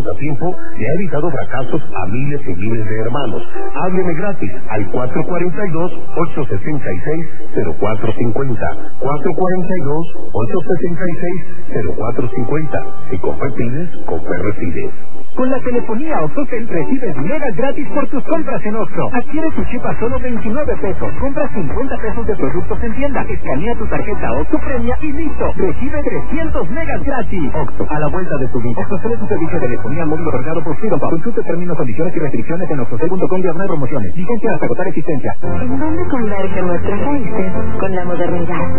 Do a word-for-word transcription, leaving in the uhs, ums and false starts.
pagos a tiempo le ha evitado fracasos a miles y miles de hermanos. Hábleme gratis al cuatro cuatro dos, ocho seis seis, cero cuatro cinco cero. cuatro cuatro dos, ocho seis seis, cero cuatro cinco cero. Si Coppel pides, Coppel recibes. Con la telefonía OXXOTEL recibes megas gratis por tus compras en Oxxo. Adquiere tu chip a solo veintinueve pesos. Compra cincuenta pesos de productos en tienda. Escanea tu tarjeta OXXO Premia y listo. Recibe trescientos megas gratis. Oxxo, a la vuelta de tu vida. OXXO es un servicio de telefonía móvil otorgado por Freedom. Consulte términos, condiciones y restricciones en oxxocel punto com diagonal promociones. Vigencia hasta agotar existencia. ¿En dónde convergen nuestros países con la modernidad?